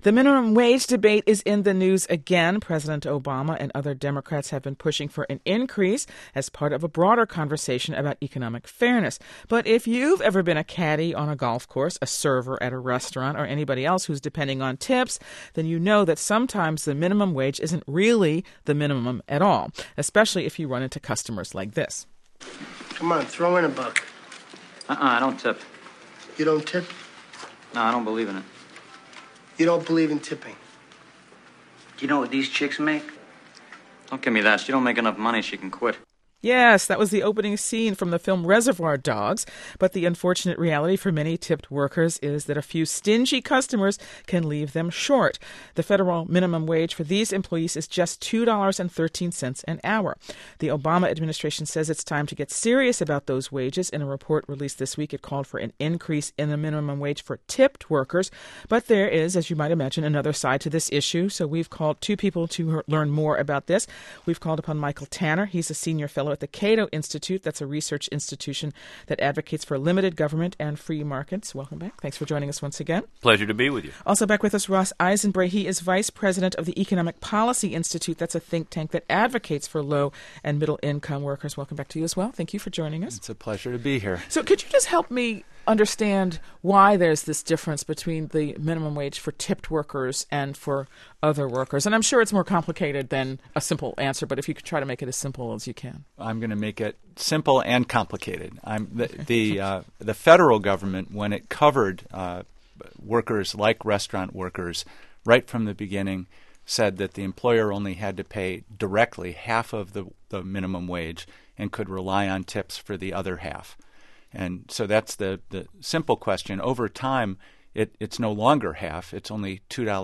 The minimum wage debate is in the news again. President Obama and other Democrats have been pushing for an increase as part of a broader conversation about economic fairness. But if you've ever been a caddy on a golf course, a server at a restaurant, or anybody else who's depending on tips, then you know that sometimes the minimum wage isn't really the minimum at all, especially if you run into customers like this. Come on, throw in a buck. I don't tip. You don't tip? No, I don't believe in it. You don't believe in tipping? Do you know what these chicks make? Don't give me that. She don't make enough money. She can quit. Yes, that was the opening scene from the film Reservoir Dogs. But the unfortunate reality for many tipped workers is that a few stingy customers can leave them short. The federal minimum wage for these employees is just $2.13 an hour. The Obama administration says it's time to get serious about those wages. In a report released this week, it called for an increase in the minimum wage for tipped workers. But there is, as you might imagine, another side to this issue. So we've called two people to learn more about this. We've called upon Michael Tanner. He's a senior fellow at the Cato Institute. That's a research institution that advocates for limited government and free markets. Welcome back. Thanks for joining us once again. Pleasure to be with you. Also back with us, Ross Eisenbray. He is vice president of the Economic Policy Institute. That's a think tank that advocates for low and middle income workers. Welcome back to you as well. Thank you for joining us. It's a pleasure to be here. So could you just help me understand why there's this difference between the minimum wage for tipped workers and for other workers? And I'm sure it's more complicated than a simple answer, but if you could try to make it as simple as you can. I'm going to make it simple and complicated. The federal government, when it covered workers like restaurant workers, right from the beginning, said that the employer only had to pay directly half of the minimum wage and could rely on tips for the other half. And so that's the simple question. Over time, it's no longer half. It's only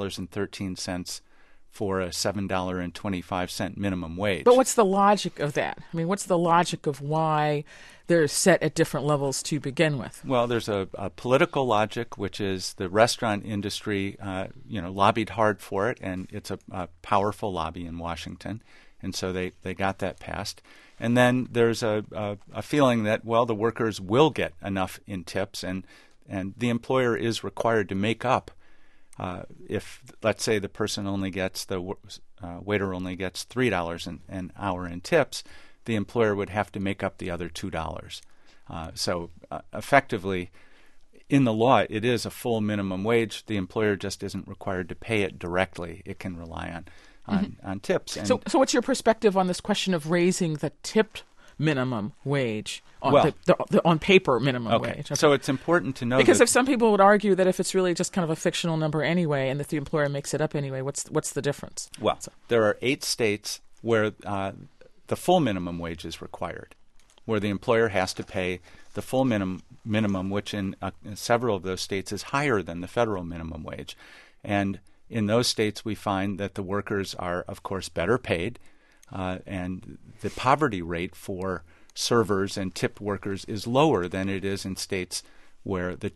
$2.13 for a $7.25 minimum wage. But what's the logic of that? I mean, what's the logic of why they're set at different levels to begin with? Well, there's a political logic, which is the restaurant industry, lobbied hard for it, and it's a powerful lobby in Washington, and so they got that passed. And then there's a feeling that, well, the workers will get enough in tips, and the employer is required to make up. If, let's say, the person only gets, the waiter only gets $3 an hour in tips, the employer would have to make up the other $2. So effectively, in the law, it is a full minimum wage. The employer just isn't required to pay it directly. It can rely on tips. And so what's your perspective on this question of raising the tipped minimum wage on, the on paper minimum wage? Okay. So it's important to know because if some people would argue that if it's really just kind of a fictional number anyway and that the employer makes it up anyway, what's the difference? Well, there are 8 states where the full minimum wage is required, where the employer has to pay the full minimum, which in several of those states is higher than the federal minimum wage. And in those states, we find that the workers are, of course, better paid, and the poverty rate for servers and tipped workers is lower than it is in states where the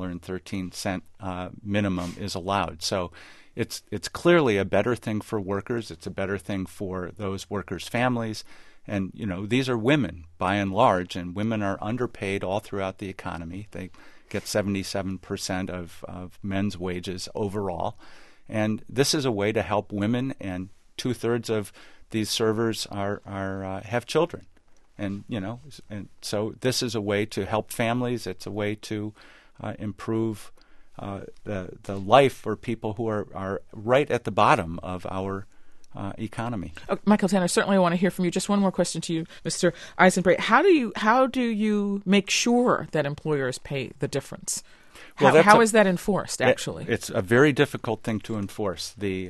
$2.13 minimum is allowed. So it's clearly a better thing for workers. It's a better thing for those workers' families. And, these are women, by and large, and women are underpaid all throughout the economy. They get 77% of men's wages overall. And this is a way to help women, and 2/3 of these servers have children. And so this is a way to help families. It's a way to improve the life for people who are right at the bottom of our economy. Michael Tanner, certainly I want to hear from you. Just one more question to you, Mr. Eisenbray. How do you make sure that employers pay the difference? How is that enforced, actually? It's a very difficult thing to enforce. The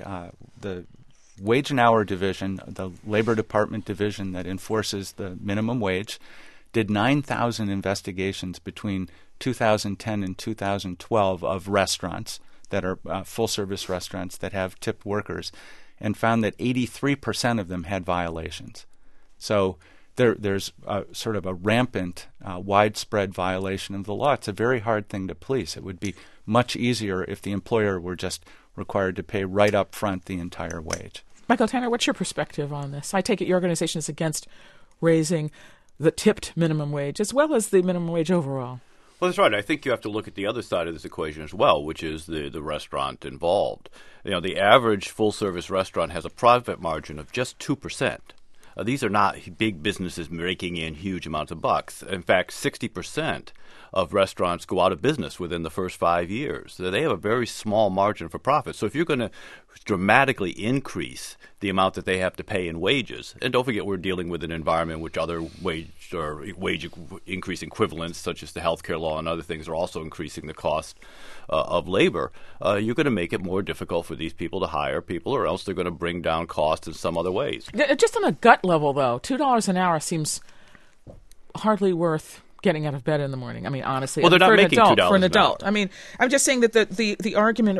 Wage and Hour Division, the Labor Department division that enforces the minimum wage, did 9,000 investigations between 2010 and 2012 of restaurants that are full-service restaurants that have tipped workers, and found that 83% of them had violations. So there's sort of a rampant, widespread violation of the law. It's a very hard thing to police. It would be much easier if the employer were just required to pay right up front the entire wage. Michael Tanner, what's your perspective on this? I take it your organization is against raising the tipped minimum wage as well as the minimum wage overall. Well, that's right. I think you have to look at the other side of this equation as well, which is the restaurant involved. The average full-service restaurant has a profit margin of just 2%. These are not big businesses raking in huge amounts of bucks. In fact, 60% of restaurants go out of business within the first 5 years. So they have a very small margin for profit. So if you're going to dramatically increase the amount that they have to pay in wages, and don't forget we're dealing with an environment in which other wage increase equivalents, such as the healthcare law and other things, are also increasing the cost of labor, you're going to make it more difficult for these people to hire people, or else they're going to bring down costs in some other ways. Just on a gut level, though, $2 an hour seems hardly worth getting out of bed in the morning. I mean, honestly, well, they're not making $2 for an adult. I mean, I'm just saying that the argument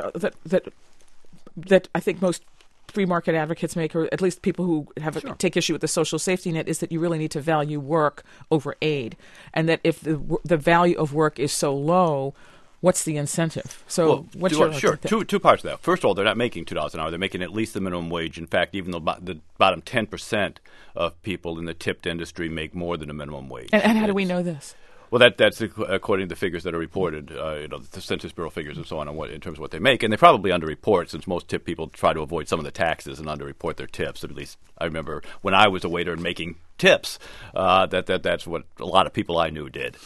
that I think most free market advocates make, or at least people who take issue with the social safety net, is that you really need to value work over aid, and that if the value of work is so low, what's the incentive? So, sure. Two parts of that. First of all, they're not making $2 an hour. They're making at least the minimum wage. In fact, even the bottom 10% of people in the tipped industry make more than a minimum wage. And how do we know this? Well, that's according to the figures that are reported, the Census Bureau figures and so on, in terms of what they make. And they probably underreport, since most tip people try to avoid some of the taxes and underreport their tips. At least I remember when I was a waiter and making tips, that's what a lot of people I knew did.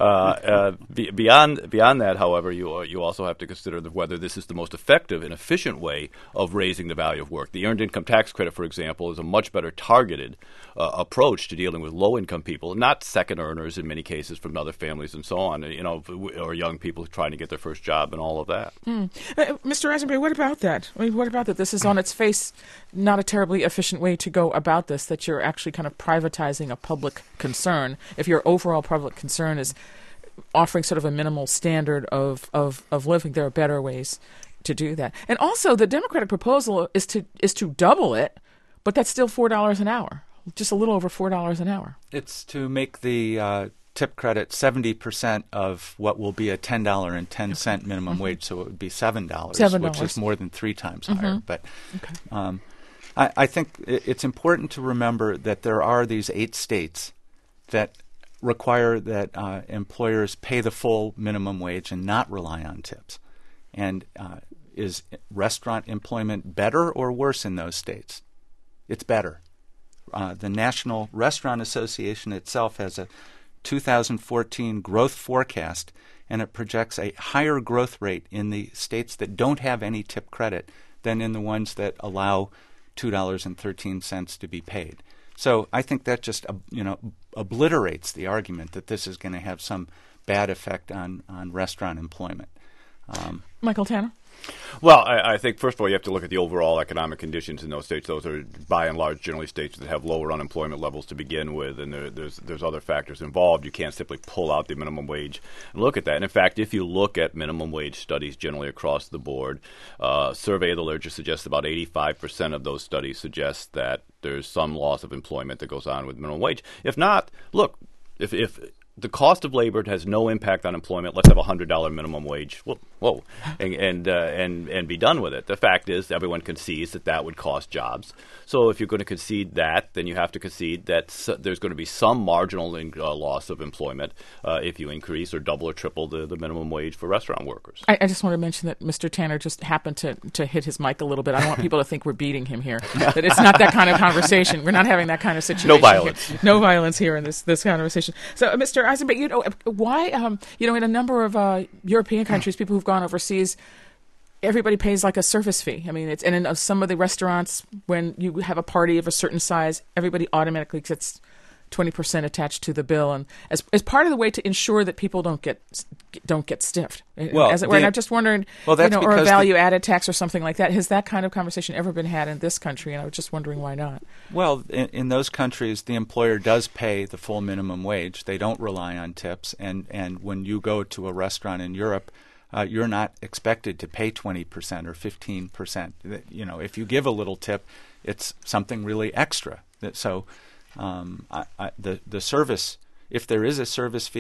Beyond that, however, you also have to consider whether this is the most effective and efficient way of raising the value of work. The Earned Income Tax Credit, for example, is a much better targeted approach to dealing with low-income people, not second earners in many cases from other families and so on, or young people trying to get their first job and all of that. Mr. Eisenberg, what about that? I mean, what about that? This is on its face not a terribly efficient way to go about this, that you're actually kind of privatizing a public concern. If your overall public concern is offering sort of a minimal standard of living, there are better ways to do that. And also, the Democratic proposal is to double it, but that's still $4 an hour, just a little over $4 an hour. It's to make the tip credit 70% of what will be a $10.10 minimum wage, so it would be $7, which is more than 3 times higher. But I think it's important to remember that there are these 8 states that require that employers pay the full minimum wage and not rely on tips. And is restaurant employment better or worse in those states? It's better. The National Restaurant Association itself has a 2014 growth forecast, and it projects a higher growth rate in the states that don't have any tip credit than in the ones that allow $2.13 to be paid. So I think that just obliterates the argument that this is going to have some bad effect on restaurant employment. Michael Tanner? Well, I think, first of all, you have to look at the overall economic conditions in those states. Those are, by and large, generally states that have lower unemployment levels to begin with, and there's other factors involved. You can't simply pull out the minimum wage and look at that. And in fact, if you look at minimum wage studies generally across the board, survey of the literature suggests about 85% of those studies suggest that there's some loss of employment that goes on with minimum wage. If not, look, if the cost of labor has no impact on employment, let's have a $100 minimum wage. Whoa, and be done with it. The fact is, everyone concedes that would cost jobs. So if you're going to concede that, then you have to concede that there's going to be some marginal loss of employment if you increase or double or triple the minimum wage for restaurant workers. I just want to mention that Mr. Tanner just happened to hit his mic a little bit. I don't want people to think we're beating him here. That it's not that kind of conversation. We're not having that kind of situation. No violence. Here. No violence here in this conversation. So, Mr. Eisenberg, why, in a number of European countries, people who've gone overseas, everybody pays like a service fee. I mean, and in some of the restaurants, when you have a party of a certain size, everybody automatically gets 20% attached to the bill, and as part of the way to ensure that people don't get stiffed. Well, as it were. And I'm just wondering, or a value-added tax or something like that. Has that kind of conversation ever been had in this country? And I was just wondering why not. Well, in those countries, the employer does pay the full minimum wage. They don't rely on tips, and when you go to a restaurant in Europe, you're not expected to pay 20% or 15%. If you give a little tip, it's something really extra. So the service, if there is a service fee,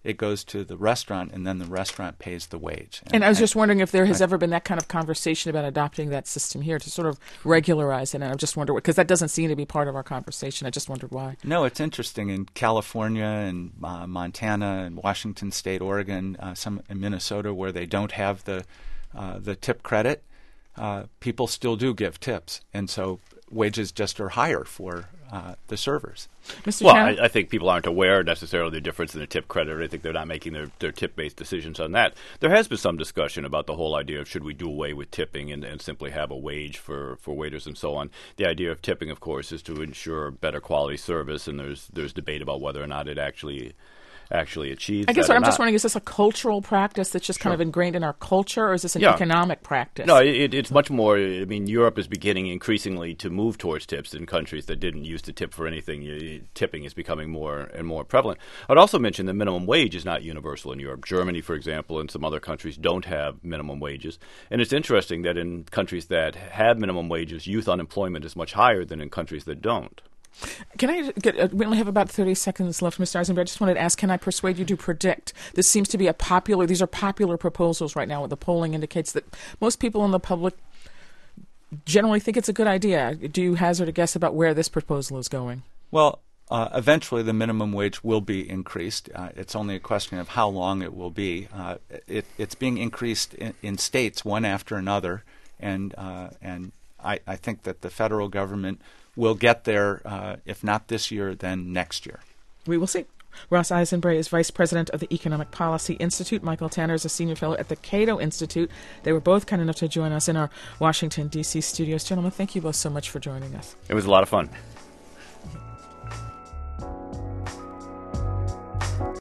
it goes to the restaurant, and then the restaurant pays the wage. And I was just wondering if there has ever been that kind of conversation about adopting that system here to sort of regularize it. And I just wonder, because that doesn't seem to be part of our conversation. I just wondered why. No, it's interesting. In California and Montana and Washington State, Oregon, some in Minnesota, where they don't have the tip credit, people still do give tips, and so wages just are higher for the servers. Mr. Well, Chan? I think people aren't aware necessarily of the difference in the tip credit. I think they're not making their tip-based decisions on that. There has been some discussion about the whole idea of should we do away with tipping and simply have a wage for waiters and so on. The idea of tipping, of course, is to ensure better quality service, and there's debate about whether or not it actually achieves I guess that what or I'm just not. wondering, is this a cultural practice that's just kind of ingrained in our culture, or is this an Yeah. economic practice? No, it's much more. I mean, Europe is beginning increasingly to move towards tips in countries that didn't used to tip for anything. Tipping is becoming more and more prevalent. I'd also mention the minimum wage is not universal in Europe. Germany, for example, and some other countries don't have minimum wages. And it's interesting that in countries that have minimum wages, youth unemployment is much higher than in countries that don't. Can I get, we only have about 30 seconds left, Mr. Eisenberg. I just wanted to ask, can I persuade you to predict? This seems to be these are popular proposals right now. The polling indicates that most people in the public generally think it's a good idea. Do you hazard a guess about where this proposal is going? Well, eventually the minimum wage will be increased. It's only a question of how long it will be. It's being increased in states one after another, and I think that the federal government will get there, if not this year, then next year. We will see. Ross Eisenbray is Vice President of the Economic Policy Institute. Michael Tanner is a Senior Fellow at the Cato Institute. They were both kind enough to join us in our Washington, D.C. studios. Gentlemen, thank you both so much for joining us. It was a lot of fun.